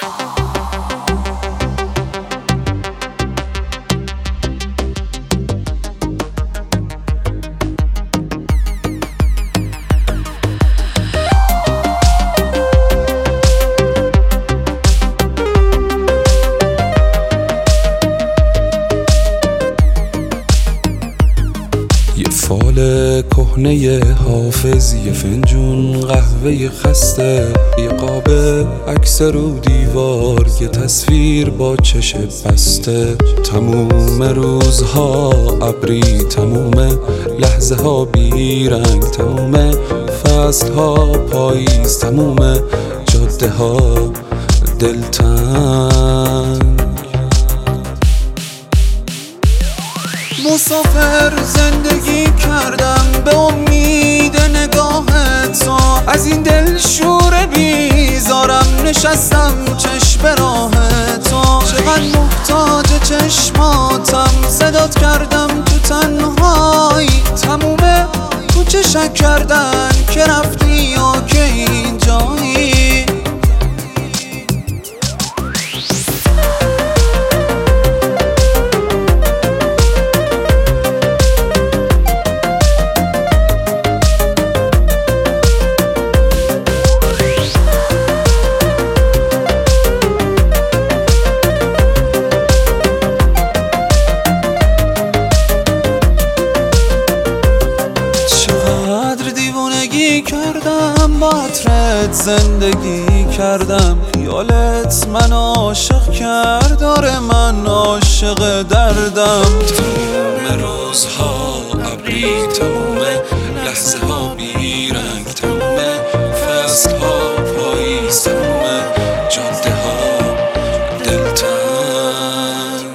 فال کهنه حافظ، یه فنجون قهوه خسته، یه قاب عکس رو دیوار، یه تصویر با چش بسته. تموم روزها ابری، تموم لحظه ها بیرنگ، تموم فصل ها پاییز، تموم جاده ها دلتنگ. مسافر زندگی کردم به امید نگاه تو، از این دل شور بیزارم نشستم چشم راه تو. چقدر محتاج چشماتم، صدات کردم تو تنهایی، تموم کوچه شک کردن که رفتی یا که اینجایی. کردم با عطرت زندگی کردم، خیالت من عاشق کرد، آره من عاشق دردم. تموم روزها ابری، تموم لحظه ها بیرنگ، تموم فصل ها پاییز، تموم جاده ها دلتنگ.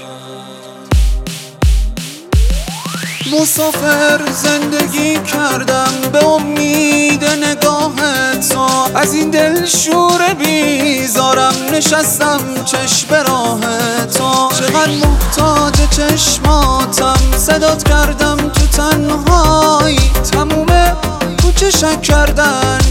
مسافر زندگی کردم به امید نگاه تو، از این دل شور بیزارم نشستم چشم راه تو. چقدر محتاج چشماتم، صدات کردم تو تنهایی، تموم کوچه شک کردن